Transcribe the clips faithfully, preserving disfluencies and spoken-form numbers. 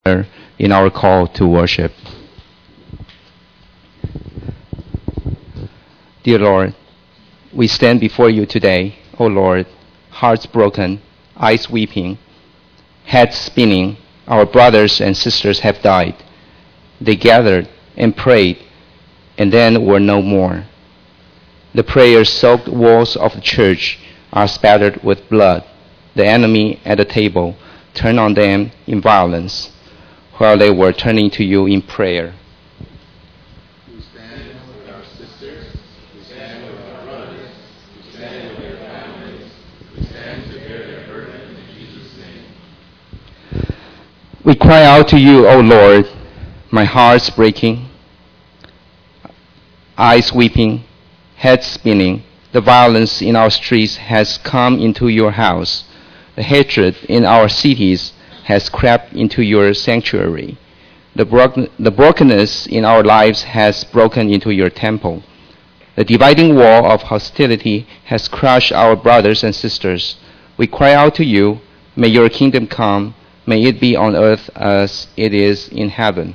in our call to worship. Dear Lord, we stand before you today, O Lord, hearts broken, eyes weeping, heads spinning. Our brothers and sisters have died. They gathered and prayed, and then were no more. The prayer-soaked walls of the church are spattered with blood. The enemy at the table turned on them in violence, while they were turning to you in prayer. We stand with our sisters, we stand with our brothers, we stand with their families, we stand to bear their burden in Jesus' name. We cry out to you, O Lord, my heart's breaking, eyes weeping, head spinning. The violence in our streets has come into your house. The hatred in our cities has crept into your sanctuary. The, bro- the brokenness in our lives has broken into your temple. The dividing wall of hostility has crushed our brothers and sisters. We cry out to you, may your kingdom come, may it be on earth as it is in heaven.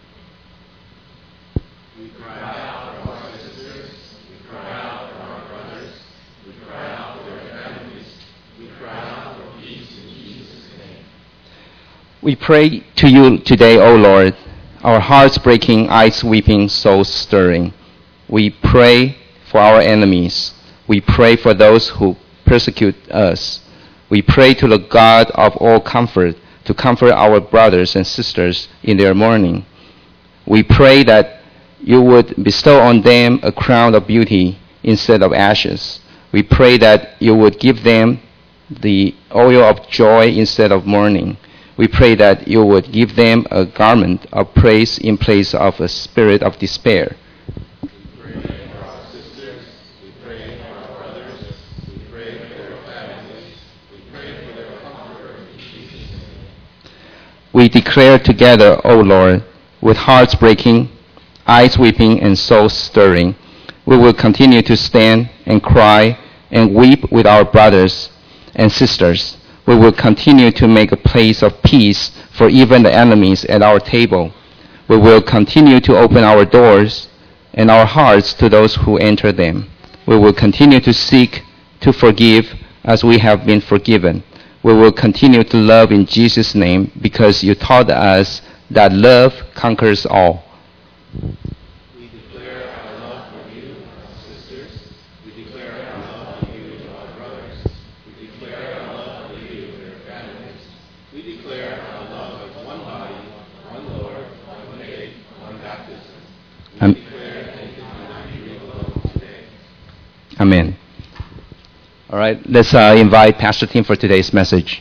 We cry out for our sisters, we cry out for our brothers, we cry out for their families, we cry out for peace in Jesus' name. We pray to you today, O Lord, our hearts breaking, eyes weeping, souls stirring. We pray for our enemies. We pray for those who persecute us. We pray to the God of all comfort to comfort our brothers and sisters in their mourning. We pray that you would bestow on them a crown of beauty instead of ashes. We pray that you would give them the oil of joy instead of mourning. We pray that you would give them a garment of praise in place of a spirit of despair. We pray for our sisters, we pray for our brothers, we pray for their families, we pray for their comfort in Jesus' name. We declare together, O Lord, with hearts breaking, eyes weeping, and souls stirring, we will continue to stand and cry and weep with our brothers and sisters. We will continue to make a place of peace for even the enemies at our table. We will continue to open our doors and our hearts to those who enter them. We will continue to seek to forgive as we have been forgiven. We will continue to love in Jesus' name because you taught us that love conquers all. We declare our love for you, our sisters. We declare our love for you to our brothers. We declare our love for you to their families. We declare our love as one body, one Lord, one faith, one baptism. We Am- declare that you cannot be alone today. Amen. All right, let's uh, invite Pastor Tim for today's message.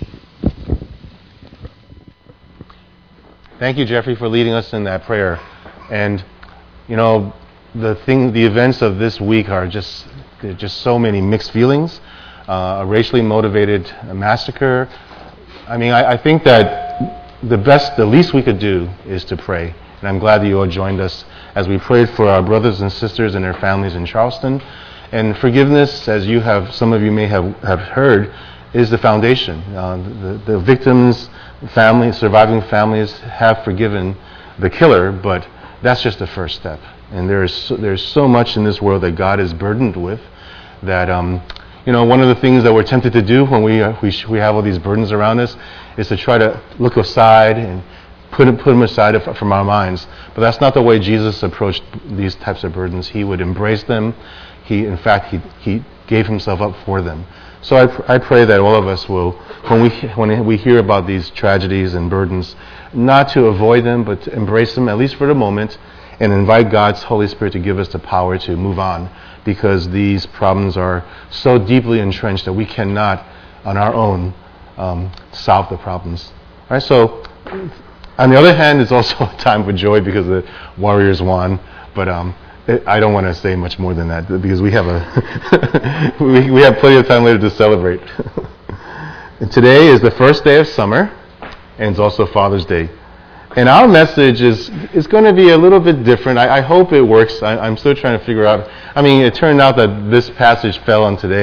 Thank you, Jeffrey, for leading us in that prayer. And, you know, the thing, the events of this week are just, there are just so many mixed feelings. Uh, a racially motivated massacre. I mean, I, I think that the best, the least we could do is to pray. And I'm glad that you all joined us as we prayed for our brothers and sisters and their families in Charleston. And forgiveness, as you have, some of you may have, have heard, is the foundation. Uh, the, the victims, families, surviving families have forgiven the killer, but that's just the first step. And there's so, there's so much in this world that God is burdened with that, um, you know, one of the things that we're tempted to do when we uh, we, sh- we have all these burdens around us is to try to look aside and put them, put them aside f- from our minds. But that's not the way Jesus approached these types of burdens. He would embrace them. He, in fact, he he gave himself up for them. So I, pr- I pray that all of us will, when we when we hear about these tragedies and burdens, not to avoid them, but to embrace them, at least for the moment, and invite God's Holy Spirit to give us the power to move on, because these problems are so deeply entrenched that we cannot, on our own, um, solve the problems. All right, so on the other hand, it's also a time for joy because the Warriors won, but um, I don't want to say much more than that because we have a we, we have plenty of time later to celebrate. And today is the first day of summer, and it's also Father's Day. And our message is is going to be a little bit different. I, I hope it works. I, I'm still trying to figure out. I mean, it turned out that this passage fell on today,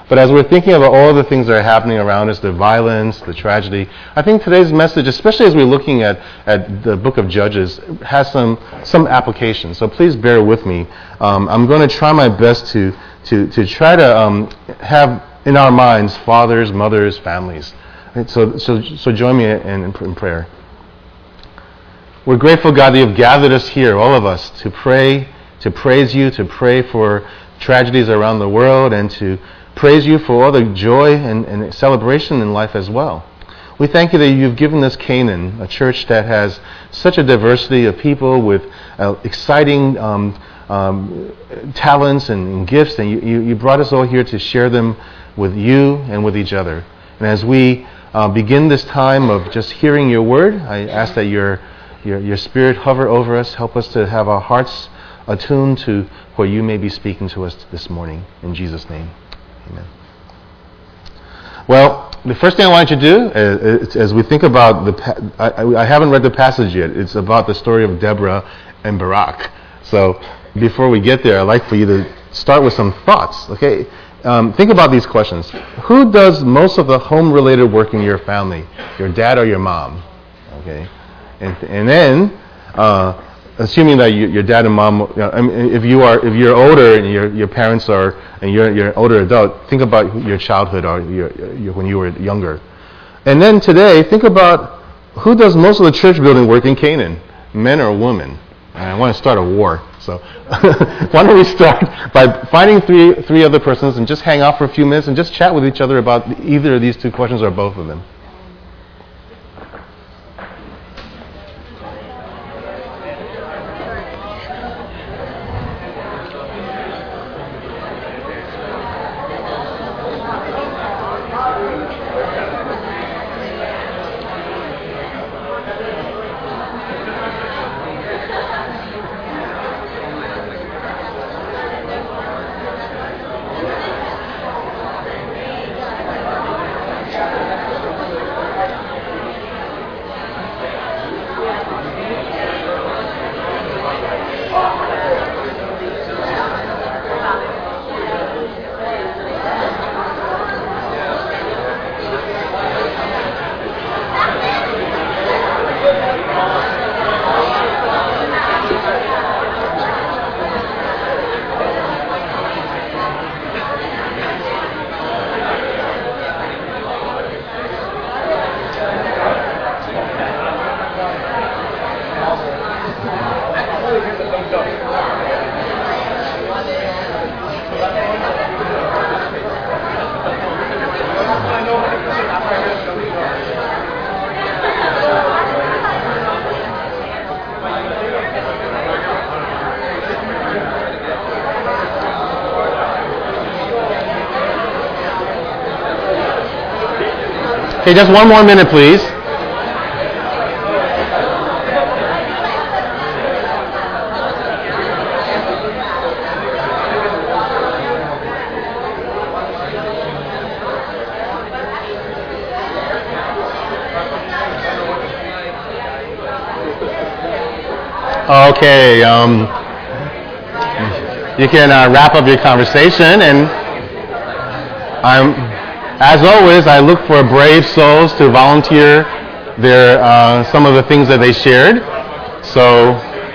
But as we're thinking about all the things that are happening around us, the violence, the tragedy, I think today's message, especially as we're looking at, at the book of Judges, has some some application. So please bear with me. Um, I'm going to try my best to to to try to um, have in our minds fathers, mothers, families. Right? So so so join me in, in, in prayer. We're grateful, God, that you've gathered us here, all of us, to pray, to praise you, to pray for tragedies around the world, and to praise you for all the joy and, and celebration in life as well. We thank you that you've given us Canaan, a church that has such a diversity of people with uh, exciting um, um, talents and, and gifts, and you, you, you brought us all here to share them with you and with each other. And as we uh, begin this time of just hearing your word, I ask that your, your, your Spirit hover over us, help us to have our hearts attuned to what you may be speaking to us this morning. In Jesus' name. Amen. Well, the first thing I want you to do, is, as we think about the, pa- I, I haven't read the passage yet. It's about the story of Deborah and Barak. So before we get there, I'd like for you to start with some thoughts. Okay, um, think about these questions. Who does most of the home-related work in your family? Your dad or your mom? Okay, and and then. Uh, Assuming that you, your dad and mom, you know, I mean, if you are, if you're older and your your parents are, and you're you're an older adult, think about your childhood or your, your, when you were younger, and then today, think about who does most of the church building work in Canaan, men or women. And I want to start a war, so why don't we start by finding three three other persons and just hang out for a few minutes and just chat with each other about either of these two questions or both of them. Okay, just one more minute, please. Okay, um, you can uh, wrap up your conversation, and I'm. As always, I look for brave souls to volunteer their uh, some of the things that they shared. So,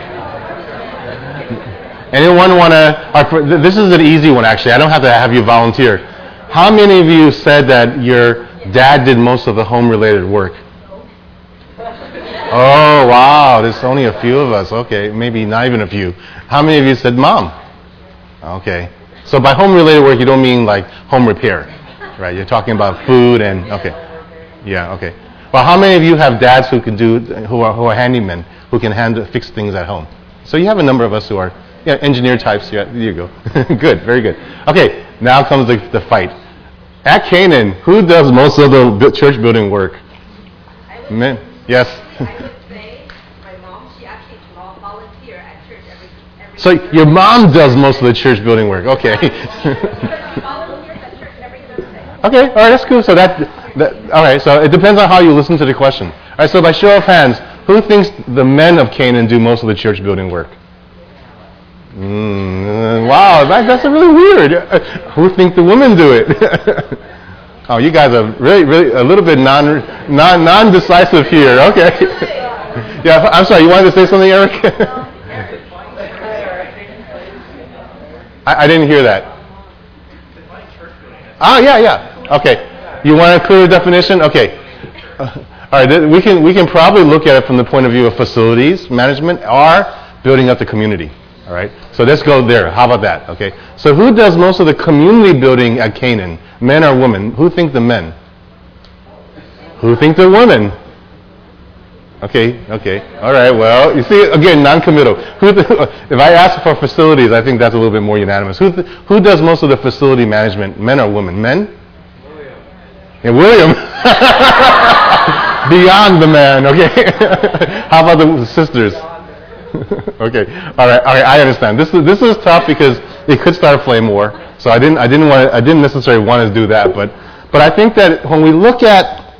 anyone want to? This is an easy one, actually. I don't have to have you volunteer. How many of you said that your dad did most of the home-related work? Oh, wow! There's only a few of us. Okay, maybe not even a few. How many of you said mom? Okay. So by home-related work, you don't mean like home repair. Right, you're talking about food and okay, yeah, okay. Well, how many of you have dads who can do who are who are handymen who can handle fix things at home? So you have a number of us who are yeah engineer types. Yeah, there you go. Good, very good. Okay, now comes the the fight. At Canaan, who does most of the church building work? Men. Yes. I would say my mom. She actually volunteer at church every every. So your mom does most of the church building work. Okay. Okay, all right, that's cool. So that, that, all right. So it depends on how you listen to the question. All right. So by show of hands, who thinks the men of Canaan do most of the church building work? Mm, wow, that, that's really weird. Who think the women do it? Oh, you guys are really, really a little bit non, non, non-decisive here. Okay. Yeah, I'm sorry. You wanted to say something, Eric? I, I didn't hear that. Ah, yeah, yeah. Okay. You want a clear definition? Okay. Uh, all right. Th- we can we can probably look at it from the point of view of facilities management or building up the community. All right. So let's go there. How about that? Okay. So who does most of the community building at Canaan? Men or women? Who think the men? Who think the women? Okay, okay. All right, well, you see, again, non-committal. Who th- if I ask for facilities, I think that's a little bit more unanimous. Who th- who does most of the facility management, men or women? Men? William. Yeah, William. Beyond the man, okay. How about the sisters? Okay, all right, all right. I understand. This is this is tough because it could start a flame war. So I didn't I didn't want to, I didn't necessarily want to do that, but but I think that when we look at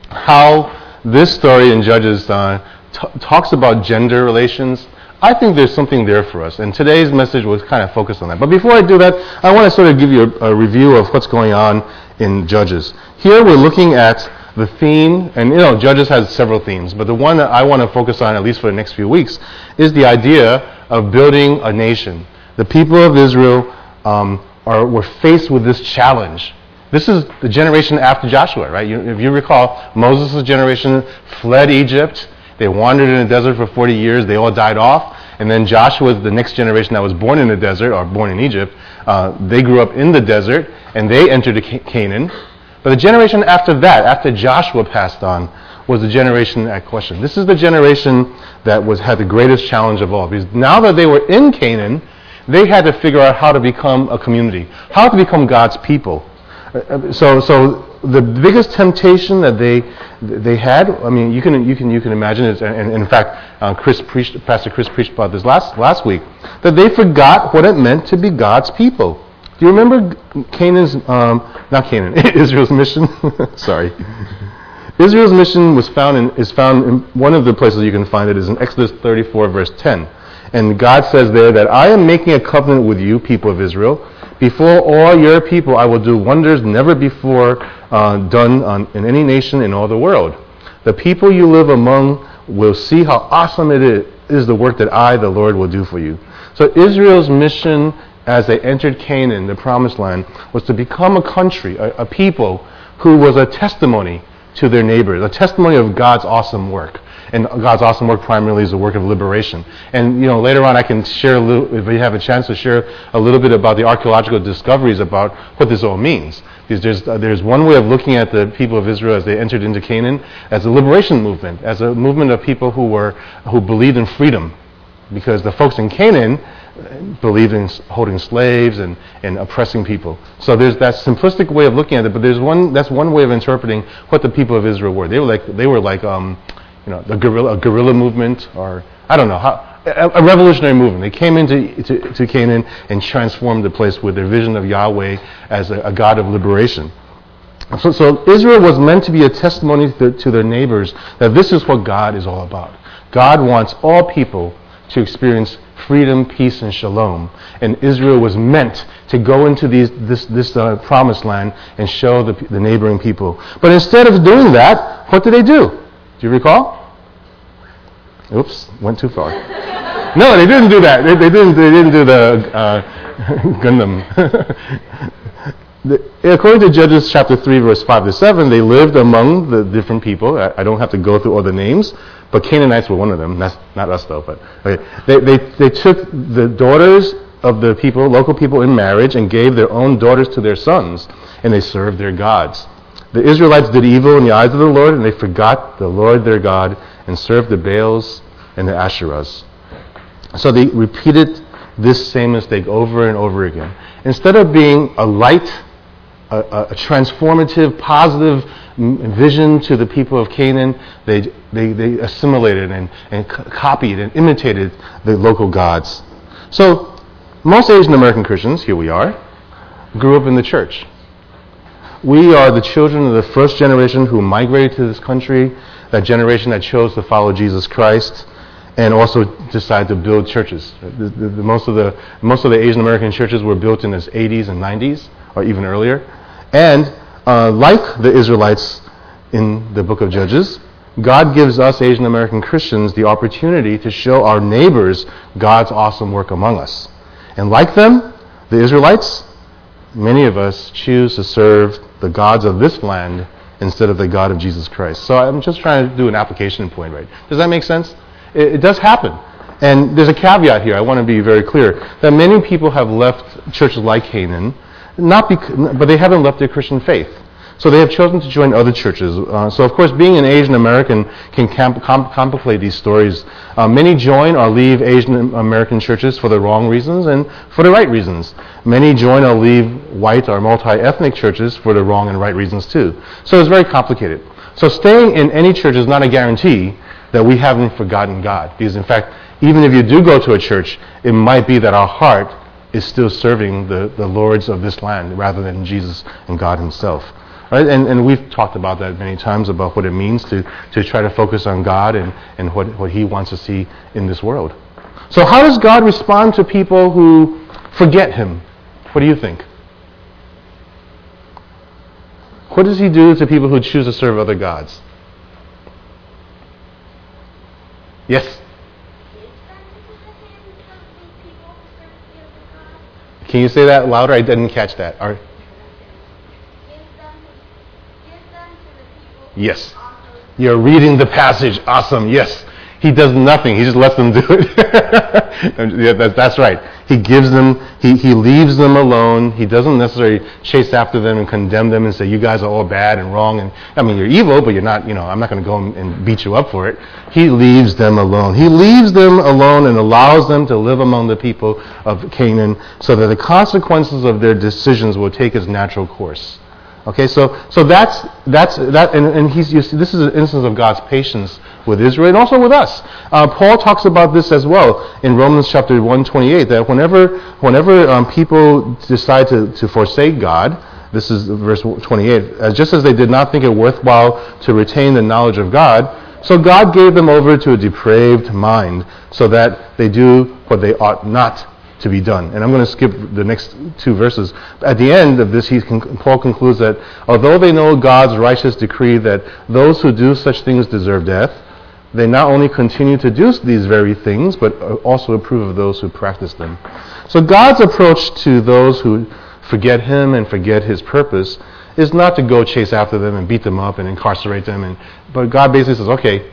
how this story in Judges uh, t- talks about gender relations, I think there's something there for us. And today's message was kind of focused on that. But before I do that, I want to sort of give you a, a review of what's going on in Judges. Here we're looking at the theme, and you know, Judges has several themes, but the one that I want to focus on, at least for the next few weeks, is the idea of building a nation. The people of Israel um, are were faced with this challenge. This is the generation after Joshua, right? You, if you recall, Moses' generation fled Egypt. They wandered in the desert for forty years. They all died off. And then Joshua, the next generation that was born in the desert, or born in Egypt, uh, they grew up in the desert, and they entered Canaan. But the generation after that, after Joshua passed on, was the generation at question. This is the generation that was had the greatest challenge of all. Because now that they were in Canaan, they had to figure out how to become a community, how to become God's people. So, so the biggest temptation that they they had, I mean, you can you can you can imagine it. And, and in fact, uh, Chris preached, Pastor Chris preached about this last last week, that they forgot what it meant to be God's people. Do you remember Canaan's, um, not Canaan, Israel's mission? Sorry. Israel's mission was found in, is found in one of the places you can find it is in Exodus thirty-four, verse ten. And God says there that I am making a covenant with you, people of Israel. Before all your people, I will do wonders never before uh, done on, in any nation in all the world. The people you live among will see how awesome it is, is the work that I, the Lord, will do for you. So Israel's mission as they entered Canaan, the promised land, was to become a country, a, a people who was a testimony to their neighbors, a testimony of God's awesome work. And God's awesome work primarily is the work of liberation. And you know, later on I can share a little, if we have a chance to share a little bit about the archaeological discoveries about what this all means. Because there's uh, there's one way of looking at the people of Israel as they entered into Canaan as a liberation movement, as a movement of people who were who believed in freedom. Because the folks in Canaan believed in holding slaves and, and oppressing people. So there's that simplistic way of looking at it, but there's one that's one way of interpreting what the people of Israel were. They were like they were like um, you know, the guerrilla a guerrilla movement, or I don't know how a, a revolutionary movement. They came into to, to Canaan and transformed the place with their vision of Yahweh as a, a God of liberation. So, so Israel was meant to be a testimony to, to their neighbors that this is what God is all about. God wants all people to experience freedom, peace, and shalom. And Israel was meant to go into these, this, this uh, promised land and show the, the neighboring people. But instead of doing that, what did they do? Do you recall? Oops, went too far. No, they didn't do that. They, they didn't. They didn't do the uh, Gundam. the, according to Judges chapter three, verse five to seven, they lived among the different people. I, I don't have to go through all the names, but Canaanites were one of them. That's not us though. But okay. they, they they took the daughters of the people, local people, in marriage, and gave their own daughters to their sons, and they served their gods. The Israelites did evil in the eyes of the Lord, and they forgot the Lord their God and served the Baals and the Asherahs. So they repeated this same mistake over and over again. Instead of being a light, a, a transformative, positive vision to the people of Canaan, they they, they assimilated and, and c- copied and imitated the local gods. So most Asian American Christians, here we are, grew up in the church. We are the children of the first generation who migrated to this country, that generation that chose to follow Jesus Christ. and also decided to build churches. The, the, the, most of the most of the Asian American churches were built in the eighties and nineties, or even earlier. And uh, like the Israelites in the book of Judges, God gives us Asian American Christians the opportunity to show our neighbors God's awesome work among us. And like them, the Israelites, many of us choose to serve the gods of this land instead of the God of Jesus Christ. So I'm just trying to do an application point, right? Does that make sense? It, it does happen. And there's a caveat here. I want to be very clear that many people have left churches like Canaan, not bec- but they haven't left their Christian faith. So they have chosen to join other churches. Uh, so of course, being an Asian American can com- com- complicate these stories. Uh, many join or leave Asian American churches for the wrong reasons and for the right reasons. Many join or leave white or multi-ethnic churches for the wrong and right reasons too. So it's very complicated. So staying in any church is not a guarantee that we haven't forgotten God. Because in fact, even if you do go to a church, it might be that our heart is still serving the, the lords of this land rather than Jesus and God himself. Right? And, and we've talked about that many times, about what it means to, to try to focus on God and, and what, what he wants to see in this world. So how does God respond to people who forget him? What do you think? What does he do to people who choose to serve other gods? Yes? Can you say that louder? I didn't catch that. All right. Yes. You're reading the passage. Awesome. Yes. He does nothing. He just lets them do it. Yeah, that's, that's right. He gives them, he, he leaves them alone. He doesn't necessarily chase after them and condemn them and say, you guys are all bad and wrong. And I mean, you're evil, but you're not, you know, I'm not going to go and beat you up for it. He leaves them alone. He leaves them alone and allows them to live among the people of Canaan so that the consequences of their decisions will take its natural course. Okay, so so that's that's that, and, and he's you see, this is an instance of God's patience with Israel and also with us. Uh, Paul talks about this as well in Romans chapter one twenty-eight, that whenever whenever um, people decide to, to forsake God, this is verse twenty-eight, uh, just as they did not think it worthwhile to retain the knowledge of God, so God gave them over to a depraved mind, so that they do what they ought not to be done. And I'm going to skip the next two verses. At the end of this, he con- Paul concludes that although they know God's righteous decree that those who do such things deserve death, they not only continue to do these very things, but also approve of those who practice them. So God's approach to those who forget him and forget his purpose is not to go chase after them and beat them up and incarcerate them. And but God basically says, okay,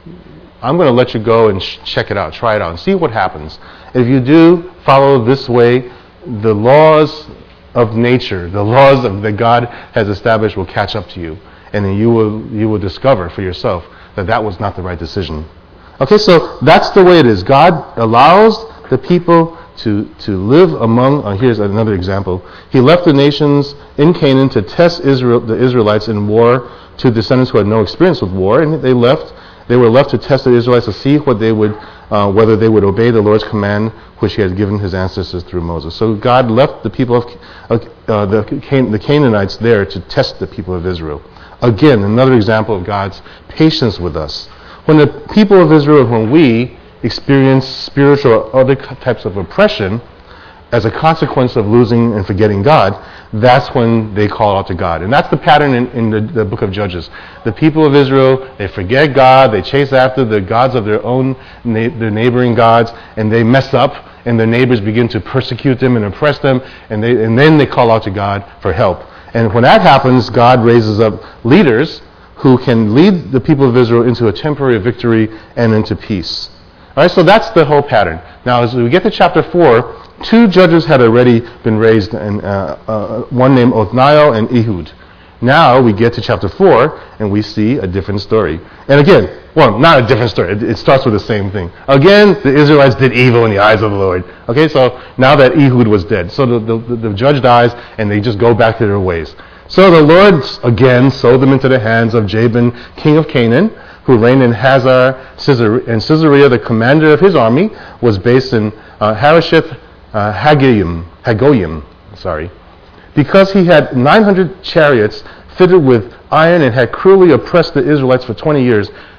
I'm going to let you go and sh- check it out, try it out, and see what happens. If you do follow this way, the laws of nature, the laws of, that God has established will catch up to you. And then you will you will discover for yourself that that was not the right decision. Okay, so that's the way it is. God allows the people to, to live among, uh, here's another example. He left the nations in Canaan to test Israel, the Israelites in war to descendants who had no experience with war, and they left. They were left to test the Israelites to see what they would, uh, whether they would obey the Lord's command, which he had given his ancestors through Moses. So God left the people of uh, the, Can- the Canaanites there to test the people of Israel. Again, another example of God's patience with us. When the people of Israel, when we experience spiritual or other types of oppression as a consequence of losing and forgetting God, that's when they call out to God. And that's the pattern in, in the, the book of Judges. The people of Israel, they forget God, they chase after the gods of their own, na- their neighboring gods, and they mess up, and their neighbors begin to persecute them and oppress them, and, they, and then they call out to God for help. And when that happens, God raises up leaders who can lead the people of Israel into a temporary victory and into peace. All right, so that's the whole pattern. Now, as we get to chapter four, two judges had already been raised, and uh, uh, one named Othniel and Ehud. Now we get to chapter four, and we see a different story. And again, well, not a different story. It, it starts with the same thing. Again, the Israelites did evil in the eyes of the Lord. Okay, so now that Ehud was dead, so the, the, the judge dies, and they just go back to their ways. So the Lord again sold them into the hands of Jabin, king of Canaan, who reigned in Hazar and Caesarea. The commander of his army was based in uh, Harosheth uh, Hagoyim, Hagoyim, sorry, because he had nine hundred chariots fitted with iron and had cruelly oppressed the Israelites for twenty years.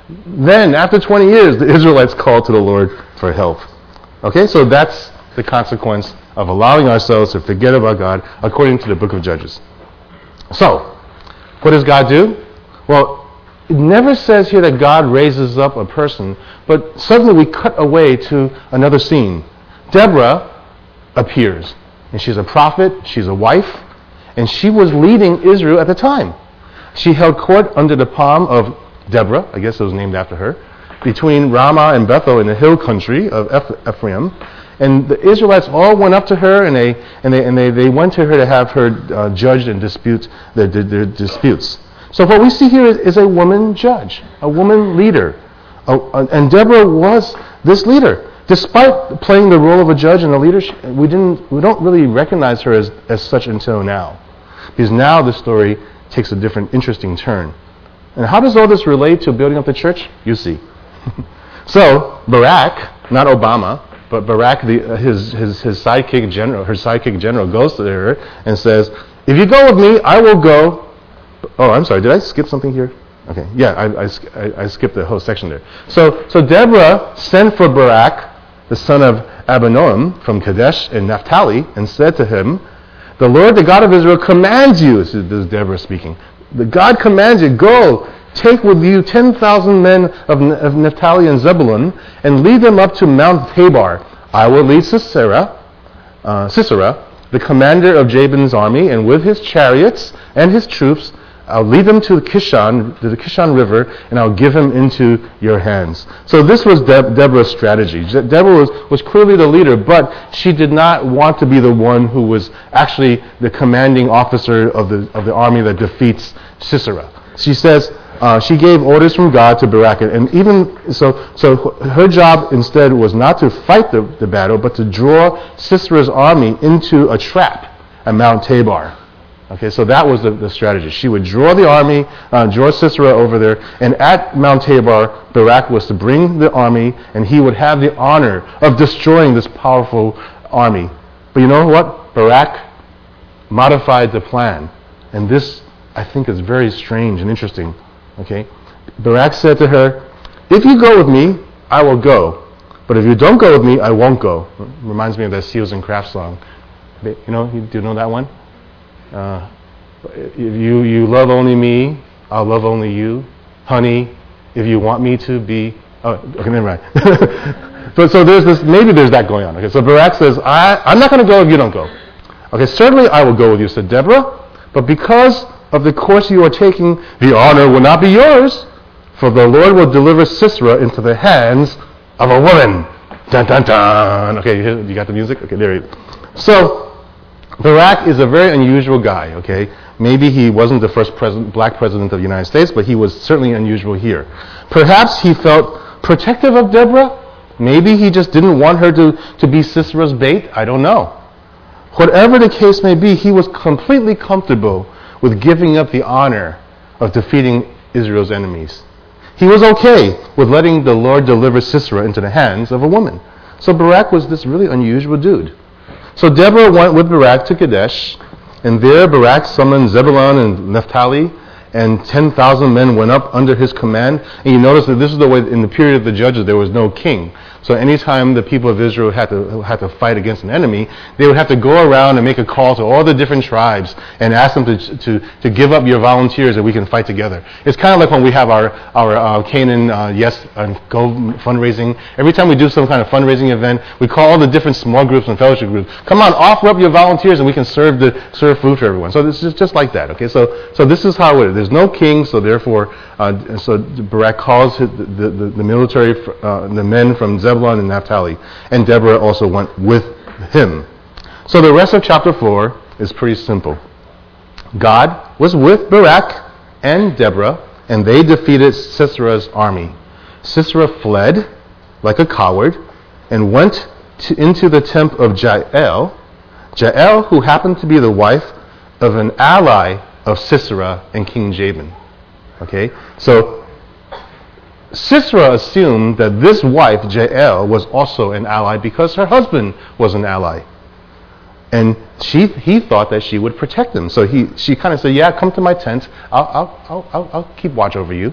Then, after twenty years, the Israelites called to the Lord for help. Okay, so that's the consequence of allowing ourselves to forget about God according to the book of Judges. So, what does God do? Well, it never says here that God raises up a person, but suddenly we cut away to another scene. Deborah appears, and she's a prophet, she's a wife, and she was leading Israel at the time. She held court under the palm of Deborah, I guess it was named after her, between Ramah and Bethel in the hill country of Ephraim. And the Israelites all went up to her, and they and they and they, they went to her to have her uh, judged and dispute their, their, their disputes. So what we see here is, is a woman judge, a woman leader, a, a, and Deborah was this leader. Despite playing the role of a judge and a leader, we didn't we don't really recognize her as, as such until now, because now the story takes a different, interesting turn. And how does all this relate to building up the church? You see. So Barak, not Obama, but Barak, the, uh, his, his his sidekick general, her sidekick general, goes to her and says, "If you go with me, I will go." Oh, I'm sorry. Did I skip something here? Okay. Yeah, I, I, I skipped the whole section there. So so Deborah sent for Barak, the son of Abinoam from Kadesh in Naphtali, and said to him, "The Lord, the God of Israel, commands you." This is Deborah speaking. The God commands you, go, take with you ten thousand men of, of Naphtali and Zebulun, and lead them up to Mount Tabor. I will lead Sisera, uh, Sisera, the commander of Jabin's army, and with his chariots and his troops, I'll lead them to the Kishon, to the Kishon River, and I'll give him into your hands. So this was De- Deborah's strategy. Je- Deborah was, was clearly the leader, but she did not want to be the one who was actually the commanding officer of the of the army that defeats Sisera. She says uh, she gave orders from God to Barak, and even so, so her job instead was not to fight the, the battle, but to draw Sisera's army into a trap at Mount Tabor. Okay, so that was the, the strategy. She would draw the army, uh, draw Sisera over there, and at Mount Tabor, Barak was to bring the army, and he would have the honor of destroying this powerful army. But you know what? Barak modified the plan. And this, I think, is very strange and interesting. Okay? Barak said to her, "If you go with me, I will go. But if you don't go with me, I won't go." Reminds me of that Seals and Crafts song. You know, do you know that one? Uh, if you, you love only me, I'll love only you. Honey, if you want me to be... Oh, okay, never mind. so, so there's this, maybe there's that going on. Okay, so Barak says, I, I'm not going to go if you don't go. Okay, certainly I will go with you, said Deborah, but because of the course you are taking, the honor will not be yours, for the Lord will deliver Sisera into the hands of a woman. Dun, dun, dun. Okay, you, you got the music? Okay, there you go. So, Barak is a very unusual guy, okay? Maybe he wasn't the first president, black president of the United States, but he was certainly unusual here. Perhaps he felt protective of Deborah. Maybe he just didn't want her to, to be Sisera's bait. I don't know. Whatever the case may be, he was completely comfortable with giving up the honor of defeating Israel's enemies. He was okay with letting the Lord deliver Sisera into the hands of a woman. So Barak was this really unusual dude. So Deborah went with Barak to Kadesh, and there Barak summoned Zebulun and Naphtali, and ten thousand men went up under his command. And you notice that this is the way, in the period of the judges, there was no king. So anytime the people of Israel had to had to fight against an enemy, they would have to go around and make a call to all the different tribes and ask them to to, to give up your volunteers and we can fight together. It's kind of like when we have our, our uh, Canaan uh, Yes and Go fundraising. Every time we do some kind of fundraising event, we call all the different small groups and fellowship groups. Come on, offer up your volunteers and we can serve the serve food for everyone. So this is just like that. Okay, so so this is how it is. There's no king, so therefore, uh, so Barak calls his, the, the the military, uh, the men from Zebulun and Naphtali, and Deborah also went with him. So the rest of chapter four is pretty simple. God was with Barak and Deborah, and they defeated Sisera's army. Sisera fled like a coward and went to, into the tent of Jael, Jael, who happened to be the wife of an ally of Sisera and King Jabin. Okay, so Sisera assumed that this wife, Jael, was also an ally because her husband was an ally. And she, he thought that she would protect him. So he, she kind of said, yeah, come to my tent. I'll, I'll, I'll, I'll keep watch over you.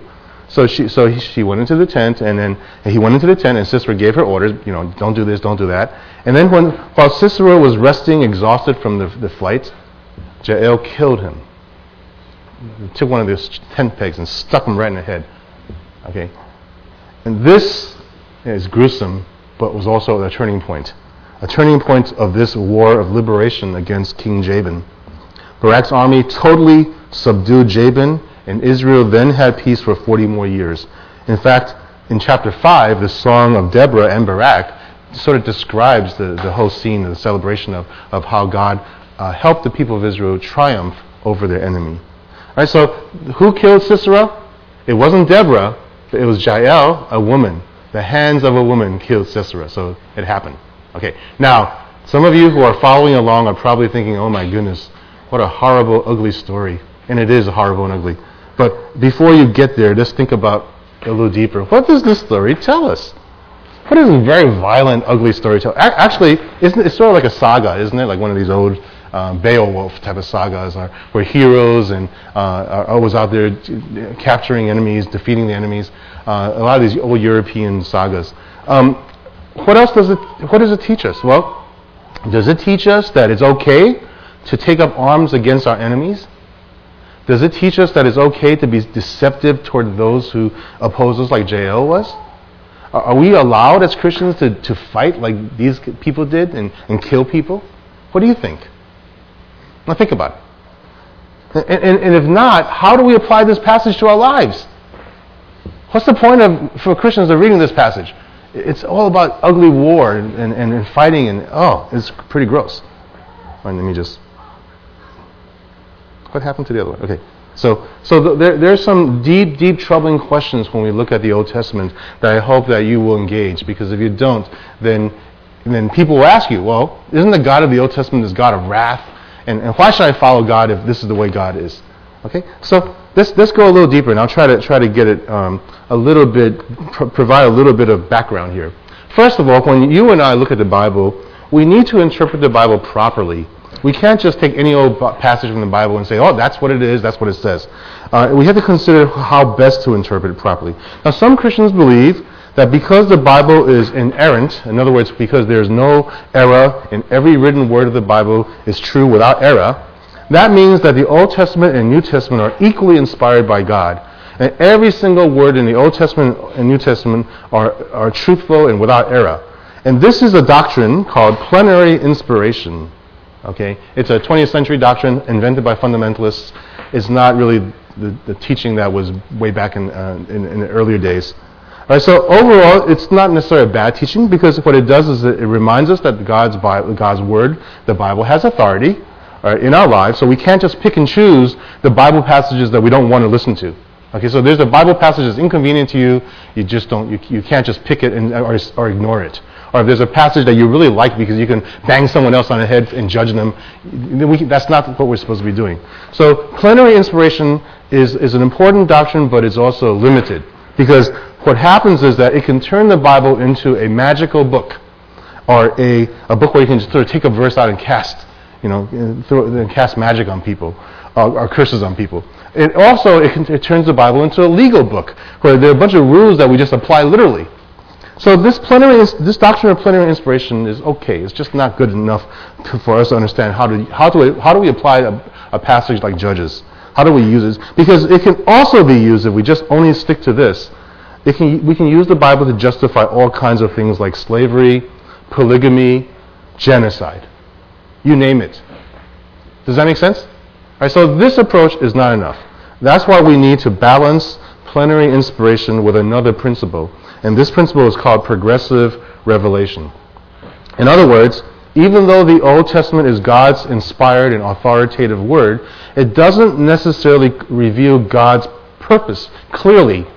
so she so he, she went into the tent, and then and he went into the tent, and Sisera gave her orders, you know, don't do this, don't do that. And then when while Sisera was resting, exhausted from the, the flight, Jael killed him. He took one of those tent pegs and stuck him right in the head. Okay, and this is gruesome, but was also a turning point, a turning point of this war of liberation against King Jabin. Barak's army totally subdued Jabin, and Israel then had peace for forty more years. In fact, in chapter five, the song of Deborah and Barak sort of describes the, the whole scene, the celebration of, of how God uh, helped the people of Israel triumph over their enemy. All right, so who killed Sisera? It wasn't Deborah, but it was Jael, a woman. The hands of a woman killed Sisera, so it happened. Okay, now, some of you who are following along are probably thinking, oh my goodness, what a horrible, ugly story. And it is horrible and ugly. But before you get there, just think about a little deeper. What does this story tell us? What is a very violent, ugly story tell? Actually, isn't it, it's sort of like a saga, isn't it? Like one of these old um, Beowulf type of sagas, are, where heroes and uh, are always out there capturing enemies, defeating the enemies. Uh, a lot of these old European sagas. Um, what else does it? What does it teach us? Well, does it teach us that it's okay to take up arms against our enemies? Does it teach us that it's okay to be deceptive toward those who oppose us, like Jael was? Are we allowed as Christians to, to fight like these people did and, and kill people? What do you think? Now think about it. And, and, and if not, how do we apply this passage to our lives? What's the point of for Christians of reading this passage? It's all about ugly war and, and, and fighting, and oh, it's pretty gross. All right, let me just... What happened to the other one? Okay. So, so th- there, there's some deep, deep troubling questions when we look at the Old Testament that I hope that you will engage, because if you don't, then then people will ask you, well, isn't the God of the Old Testament this God of wrath? And, and why should I follow God if this is the way God is? Okay. So let's let's go a little deeper, and I'll try to try to get it um, a little bit, pr- provide a little bit of background here. First of all, when you and I look at the Bible, we need to interpret the Bible properly. We can't just take any old passage from the Bible and say, oh, that's what it is, that's what it says. Uh, we have to consider how best to interpret it properly. Now, some Christians believe that because the Bible is inerrant, in other words, because there's no error and every written word of the Bible is true without error, that means that the Old Testament and New Testament are equally inspired by God. And every single word in the Old Testament and New Testament are, are truthful and without error. And this is a doctrine called plenary inspiration. Okay, it's a twentieth century doctrine invented by fundamentalists. It's not really the, the teaching that was way back in, uh, in in the earlier days. All right, so overall, it's not necessarily a bad teaching, because what it does is it, it reminds us that God's Bible, God's Word, the Bible, has authority uh, in our lives. So we can't just pick and choose the Bible passages that we don't want to listen to. Okay, so there's a Bible passage that's inconvenient to you. You just don't. You, you can't just pick it and, or, or ignore it. Or if there's a passage that you really like because you can bang someone else on the head and judge them, we, that's not what we're supposed to be doing. So plenary inspiration is, is an important doctrine, but it's also limited. Because what happens is that it can turn the Bible into a magical book, or a, a book where you can just sort of take a verse out and cast, you know, throw, and cast magic on people, uh, or curses on people. It also, it, can, it turns the Bible into a legal book, where there are a bunch of rules that we just apply literally. So this plenary, this doctrine of plenary inspiration is okay. It's just not good enough to, for us to understand how to how do we, how do we apply a, a passage like Judges? How do we use it? Because it can also be used if we just only stick to this. It can we can use the Bible to justify all kinds of things like slavery, polygamy, genocide. You name it. Does that make sense? All right. So this approach is not enough. That's why we need to balance plenary inspiration with another principle. And this principle is called progressive revelation. In other words, even though the Old Testament is God's inspired and authoritative word, it doesn't necessarily reveal God's purpose clearly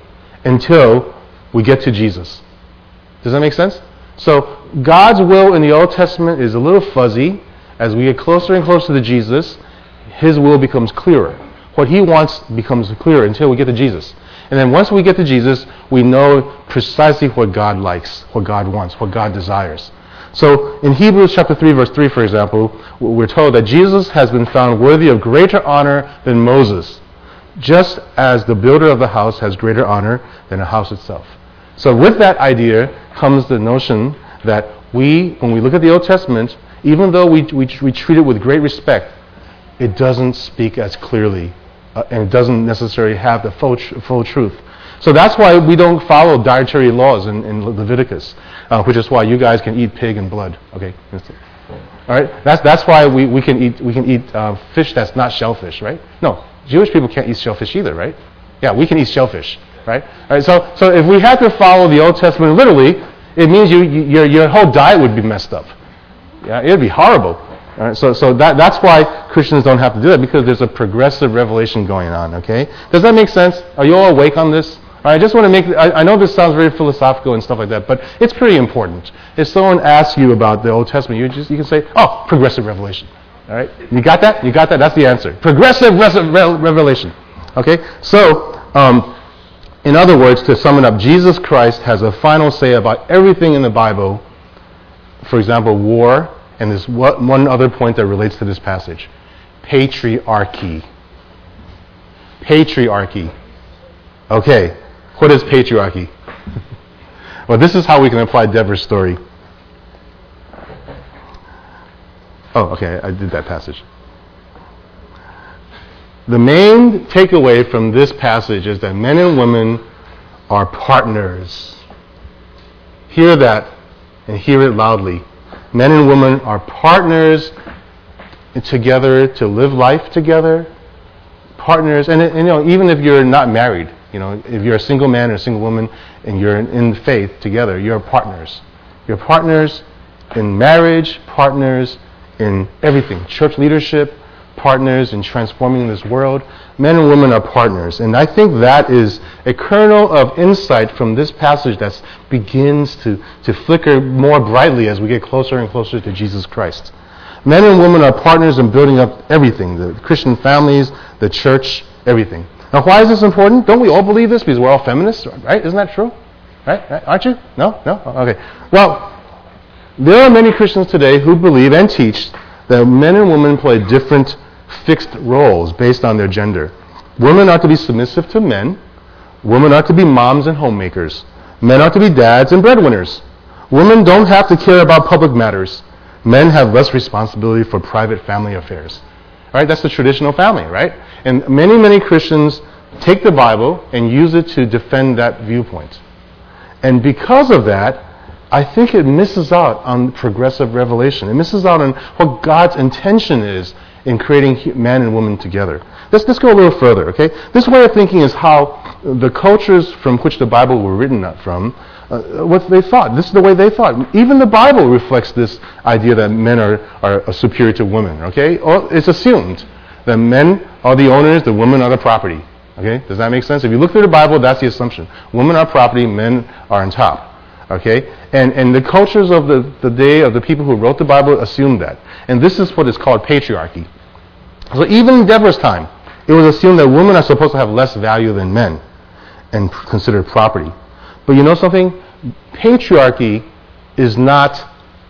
until we get to Jesus. Does that make sense? So God's will in the Old Testament is a little fuzzy. As we get closer and closer to Jesus, His will becomes clearer. What He wants becomes clearer until we get to Jesus. And then once we get to Jesus, we know precisely what God likes, what God wants, what God desires. So in Hebrews chapter three, verse three, for example, we're told that Jesus has been found worthy of greater honor than Moses. just as the builder of the house has greater honor than the house itself. So with that idea comes the notion that we, when we look at the Old Testament, even though we, we, we treat it with great respect, it doesn't speak as clearly, uh, and it doesn't necessarily have the full, tr- full truth. So that's why we don't follow dietary laws in, in Leviticus, uh, which is why you guys can eat pig and blood. Okay, all right. That's that's why we, we can eat we can eat uh, fish that's not shellfish, right? No, Jewish people can't eat shellfish either, right? Yeah, we can eat shellfish, right? All right. So so if we had to follow the Old Testament literally, it means you, you your your whole diet would be messed up. Yeah, it'd be horrible. All right, so so that that's why Christians don't have to do that, because there's a progressive revelation going on. Okay, does that make sense? Are you all awake on this? All right, I just want to make. I, I know this sounds very philosophical and stuff like that, but it's pretty important. If someone asks you about the Old Testament, you just you can say, "Oh, progressive revelation." All right, you got that? You got that? That's the answer. Progressive res- re- revelation. Okay, so um, in other words, to sum it up, Jesus Christ has a final say about everything in the Bible. For example, war. And there's one other point that relates to this passage. Patriarchy. Patriarchy. Okay, what is patriarchy? Well, this is how we can apply Deborah's story. Oh, okay, I did that passage. The main takeaway from this passage is that men and women are partners. Hear that and hear it loudly. Men and women are partners together to live life together. Partners, and, and you know, even if you're not married, you know, if you're a single man or a single woman and you're in, in faith together, you're partners. You're partners in marriage, partners in everything. Church leadership, partners in transforming this world. Men and women are partners. And I think that is a kernel of insight from this passage that begins to, to flicker more brightly as we get closer and closer to Jesus Christ. Men and women are partners in building up everything, the Christian families, the church, everything. Now, why is this important? Don't we all believe this? Because we're all feminists, right? Isn't that true? Right? right? Aren't you? No? No? Okay. Well, there are many Christians today who believe and teach that men and women play different fixed roles based on their gender. Women are to be submissive to men. Women are to be moms and homemakers. Men are to be dads and breadwinners. Women don't have to care about public matters. Men have less responsibility for private family affairs. Right? That's the traditional family, right? And many, many Christians take the Bible and use it to defend that viewpoint. And because of that, I think it misses out on progressive revelation. It misses out on what God's intention is in creating man and woman together. Let's, let's go a little further, okay? This way of thinking is how the cultures from which the Bible were written from, uh, what they thought. This is the way they thought. Even the Bible reflects this idea that men are, are superior to women, okay? Or it's assumed that men are the owners, the women are the property, okay? Does that make sense? If you look through the Bible, that's the assumption. Women are property, men are on top. Okay, and and the cultures of the, the day of the people who wrote the Bible assumed that, and this is what is called patriarchy. So even in Deborah's time, it was assumed that women are supposed to have less value than men, and considered property. But you know something? Patriarchy is not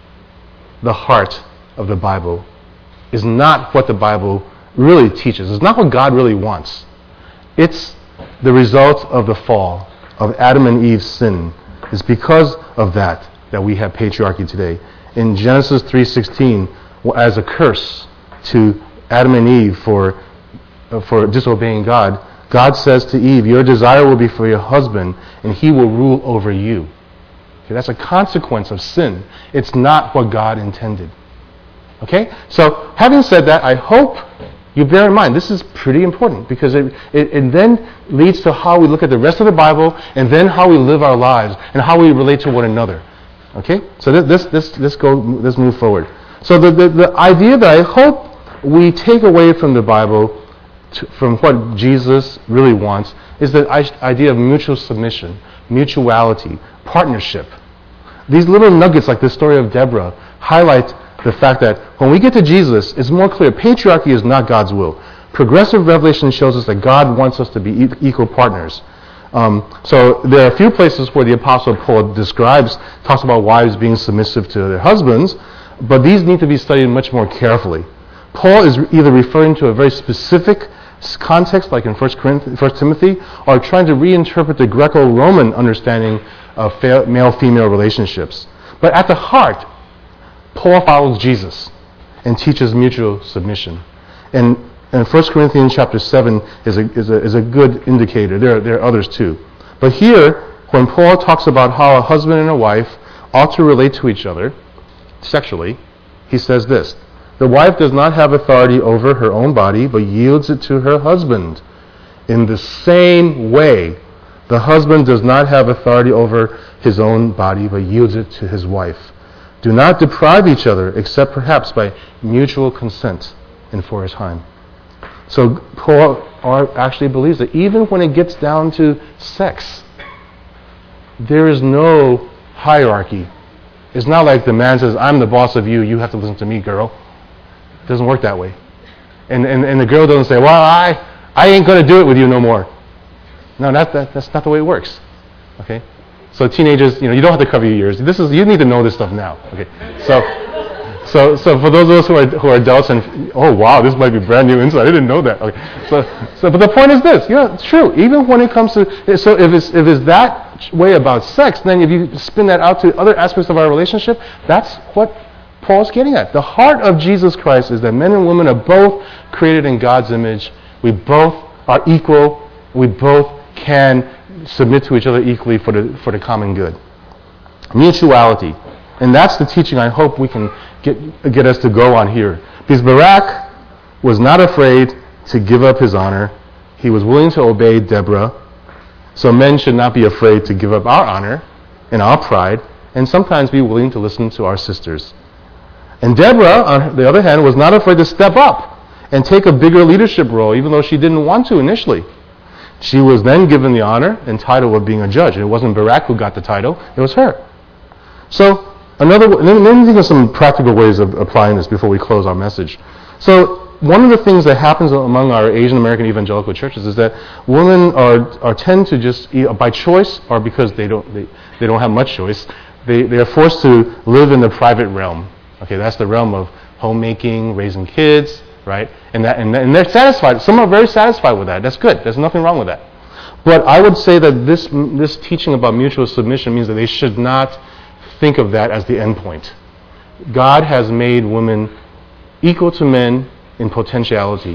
the heart of the Bible. Is not what the Bible really teaches. It's not what God really wants. It's the result of the fall, of Adam and Eve's sin. It's because of that that we have patriarchy today. In Genesis three sixteen, as a curse to Adam and Eve for uh, for disobeying God, God says to Eve, "Your desire will be for your husband, and he will rule over you." Okay, that's a consequence of sin. It's not what God intended. Okay? So, having said that, I hope you bear in mind, this is pretty important, because it, it, it then leads to how we look at the rest of the Bible, and then how we live our lives, and how we relate to one another. Okay? So this, this, this, let's go, let's move forward. So the, the, the idea that I hope we take away from the Bible, to, from what Jesus really wants, is the idea of mutual submission, mutuality, partnership. These little nuggets, like the story of Deborah, highlight the fact that when we get to Jesus, it's more clear. Patriarchy is not God's will. Progressive revelation shows us that God wants us to be e- equal partners. Um, so there are a few places where the Apostle Paul describes, talks about wives being submissive to their husbands, but these need to be studied much more carefully. Paul is either referring to a very specific contexts, like in First Timothy, are trying to reinterpret the Greco-Roman understanding of male-female relationships. But at the heart, Paul follows Jesus and teaches mutual submission. And, and First Corinthians chapter seven is a, is a, is a good indicator. There are, there are others too. But here, when Paul talks about how a husband and a wife ought to relate to each other sexually, he says this: the wife does not have authority over her own body, but yields it to her husband. In the same way, the husband does not have authority over his own body, but yields it to his wife. Do not deprive each other, except perhaps by mutual consent and for a time. So Paul actually believes that even when it gets down to sex, there is no hierarchy. It's not like the man says, I'm the boss of you, you have to listen to me, girl. It doesn't work that way. And and, and the girl doesn't say, well, I, I ain't going to do it with you no more. No, that, that that's not the way it works. Okay? So teenagers, you know, you don't have to cover your ears. This is, you need to know this stuff now. Okay? So so so for those of us who are who are adults and, oh wow, this might be brand new insight. I didn't know that. Okay. So so but the point is this, you know, it's true. Even when it comes to, so if it's if it's that way about sex, then if you spin that out to other aspects of our relationship, that's what Paul's getting at. The heart of Jesus Christ is that men and women are both created in God's image. We both are equal. We both can submit to each other equally for the for the common good. Mutuality. And that's the teaching I hope we can get get us to go on here. Because Barak was not afraid to give up his honor. He was willing to obey Deborah. So men should not be afraid to give up our honor and our pride, and sometimes be willing to listen to our sisters. And Deborah, on the other hand, was not afraid to step up and take a bigger leadership role, even though she didn't want to initially. She was then given the honor and title of being a judge. It wasn't Barak who got the title, it was her. So, another, let me think of some practical ways of applying this before we close our message. So, one of the things that happens among our Asian American evangelical churches is that women are, are tend to just, by choice or because they don't they, they don't have much choice, they, they are forced to live in the private realm. Okay, that's the realm of homemaking, raising kids, right? And that and, and they're satisfied. Some are very satisfied with that. That's good. There's nothing wrong with that. But I would say that this this teaching about mutual submission means that they should not think of that as the end point. God has made women equal to men in potentiality.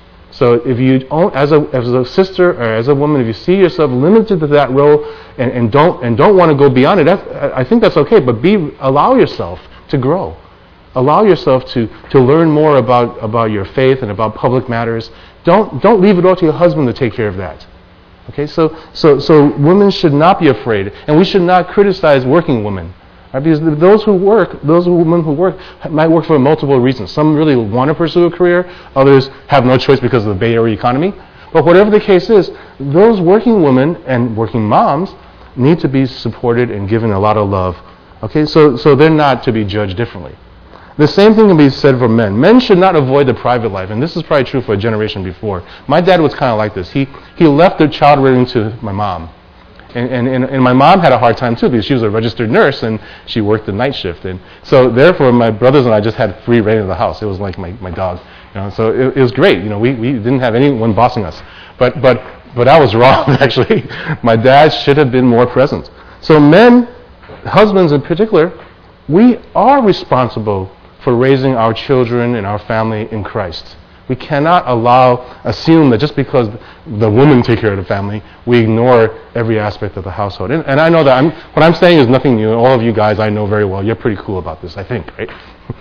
So if you, as a as a sister or as a woman, if you see yourself limited to that role and, and don't and don't want to go beyond it, that's, I think that's okay. But be allow yourself to grow. Allow yourself to, to learn more about, about your faith and about public matters. Don't don't leave it all to your husband to take care of that. Okay, so so so women should not be afraid, and we should not criticize working women. Right? Because those who work, those women who work, might work for multiple reasons. Some really want to pursue a career, others have no choice because of the Bay Area economy. But whatever the case is, those working women and working moms need to be supported and given a lot of love. Okay, so so they're not to be judged differently. The same thing can be said for men. Men should not avoid the private life, and this is probably true for a generation before. My dad was kind of like this. He he left the child rearing to my mom. And, and, and, and my mom had a hard time too because she was a registered nurse and she worked the night shift. And so therefore my brothers and I just had free reign of the house. It was like my, my dog. You know, so it, it was great. You know, we, we didn't have anyone bossing us. But but but I was wrong actually. My dad should have been more present. So men, husbands in particular, we are responsible for raising our children and our family in Christ. We cannot allow, assume that just because the women take care of the family, we ignore every aspect of the household. And, and I know that I'm, what I'm saying is nothing new. All of you guys I know very well. You're pretty cool about this, I think, right?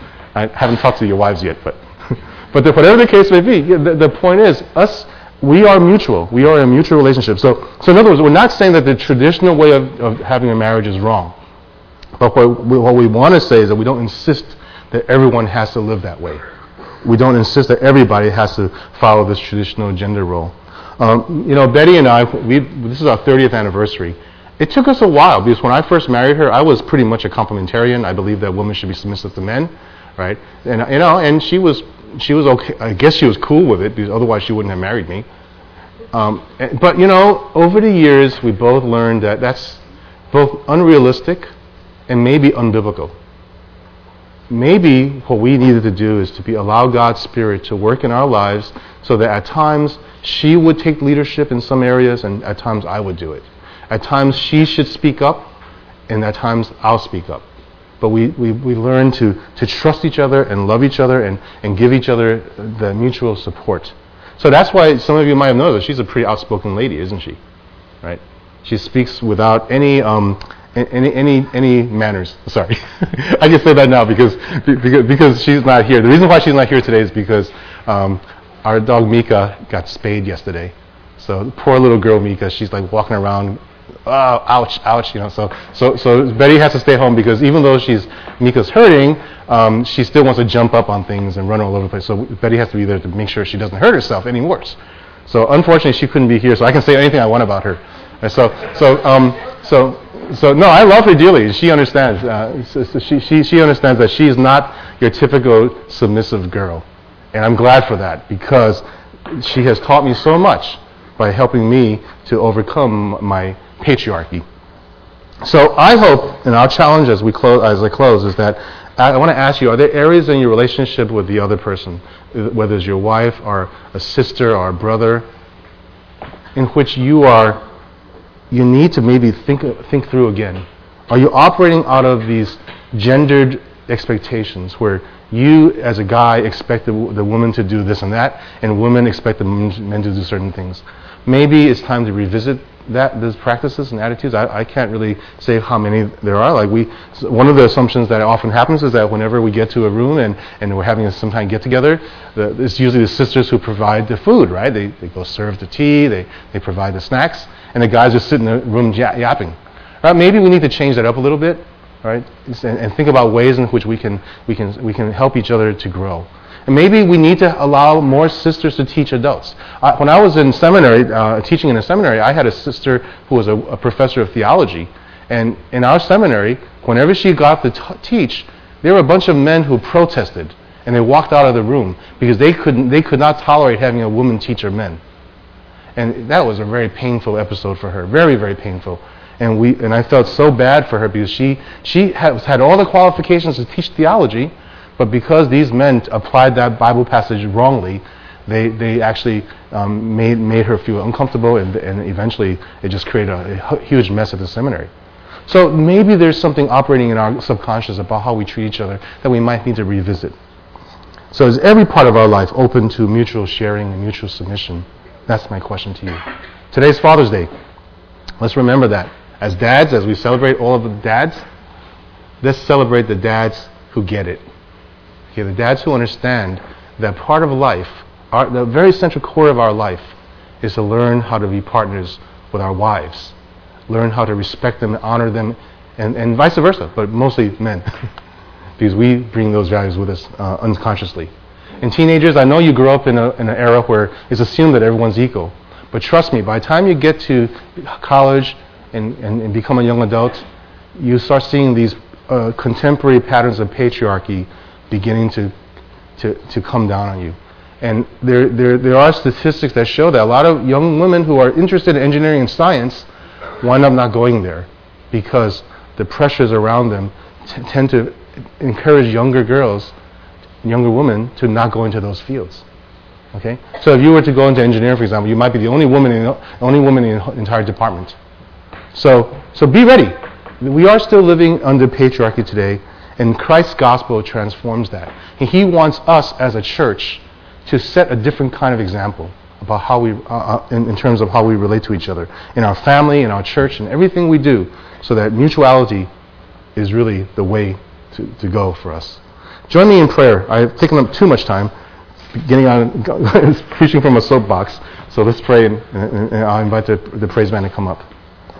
I haven't talked to your wives yet, but but the, whatever the case may be, the, the point is, us, we are mutual. We are in a mutual relationship. So, so in other words, we're not saying that the traditional way of, of having a marriage is wrong. But what we, what we want to say is that we don't insist that everyone has to live that way. We don't insist that everybody has to follow this traditional gender role. Um, you know, Betty and I, we this is our thirtieth anniversary. It took us a while because when I first married her, I was pretty much a complementarian. I believed that women should be submissive to men, right? And you know, and she was she was okay. I guess she was cool with it because otherwise she wouldn't have married me. Um, but you know, over the years, we both learned that that's both unrealistic and maybe unbiblical. maybe what we needed to do is to be allow God's Spirit to work in our lives so that at times she would take leadership in some areas and at times I would do it. At times she should speak up and at times I'll speak up. But we, we, we learn to, to trust each other and love each other and, and give each other the mutual support. So that's why some of you might have noticed she's a pretty outspoken lady, isn't she? Right? She speaks without any um, any any any manners. Sorry, I can say that now because because because she's not here. The reason why she's not here today is because um, our dog Mika got spayed yesterday. So poor little girl Mika, she's like walking around. Oh, ouch, ouch, you know. So, so, so Betty has to stay home because even though she's Mika's hurting, um, she still wants to jump up on things and run all over the place. So Betty has to be there to make sure she doesn't hurt herself any worse. So unfortunately, she couldn't be here. So I can say anything I want about her. And so, so, um, so, so no, I love her dearly. She understands. Uh, so, so she, she, she understands that she's not your typical submissive girl, and I'm glad for that because she has taught me so much by helping me to overcome my patriarchy. So I hope, and our challenge as we close, as I close, is that I want to ask you: are there areas in your relationship with the other person, whether it's your wife or a sister or a brother, in which you are, you need to maybe think think through again? Are you operating out of these gendered expectations, where you, as a guy, expect the, the woman to do this and that, and women expect the men to do certain things? Maybe it's time to revisit that those practices and attitudes. I, I can't really say how many there are. Like we, one of the assumptions that often happens is that whenever we get to a room and, and we're having a some kind of get together, the, it's usually the sisters who provide the food, right? They they go serve the tea, they they provide the snacks, and the guys just sit in the room yapping. Right? Maybe we need to change that up a little bit, right? And, and think about ways in which we can we can we can help each other to grow. And maybe we need to allow more sisters to teach adults. Uh, when I was in seminary, uh, teaching in a seminary, I had a sister who was a, a professor of theology. And in our seminary, whenever she got to t- teach, there were a bunch of men who protested. And they walked out of the room because they couldn't, they could not tolerate having a woman teach her men. And that was a very painful episode for her. Very, very painful. And we, and I felt so bad for her because she, she had, had all the qualifications to teach theology, but because these men applied that Bible passage wrongly, they they actually um, made made her feel uncomfortable, and, and eventually it just created a, a huge mess at the seminary. So maybe there's something operating in our subconscious about how we treat each other that we might need to revisit. So is every part of our life open to mutual sharing and mutual submission? That's my question to you. Today's Father's Day. Let's remember that. As dads, as we celebrate all of the dads, let's celebrate the dads who get it. Okay, the dads who understand that part of life, our, the very central core of our life, is to learn how to be partners with our wives, learn how to respect them, honor them, and, and vice versa, but mostly men, because we bring those values with us uh, unconsciously. And teenagers, I know you grew up in, a, in an era where it's assumed that everyone's equal, but trust me, by the time you get to college and, and, and become a young adult, you start seeing these uh, contemporary patterns of patriarchy beginning to, to to come down on you. And there, there there are statistics that show that a lot of young women who are interested in engineering and science wind up not going there because the pressures around them t- tend to encourage younger girls, younger women, to not go into those fields. Okay? So if you were to go into engineering, for example, you might be the only woman in the only woman in the entire department. So so be ready. We are still living under patriarchy today. And Christ's gospel transforms that. And he wants us as a church to set a different kind of example about how we, uh, in, in terms of how we relate to each other, in our family, in our church, and everything we do, so that mutuality is really the way to, to go for us. Join me in prayer. I've taken up too much time getting on, preaching from a soapbox. So let's pray, and, and, and I'll invite the, the praise band to come up.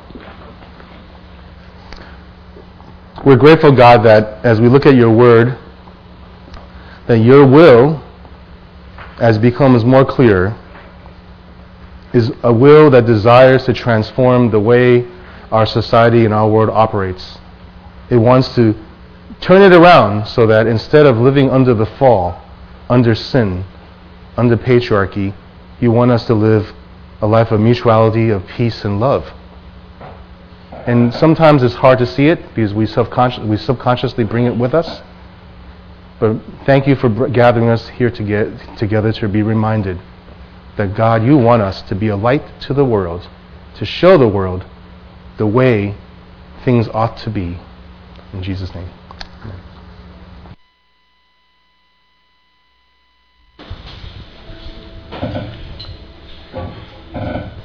We're grateful, God, that as we look at your word, that your will, as becomes more clear, is a will that desires to transform the way our society and our world operates. It wants to turn it around so that instead of living under the fall, under sin, under patriarchy, you want us to live a life of mutuality, of peace and love. And sometimes it's hard to see it because we subconscious, we subconsciously bring it with us. But thank you for br- gathering us here to get together to be reminded that, God, you want us to be a light to the world, to show the world the way things ought to be. In Jesus' name.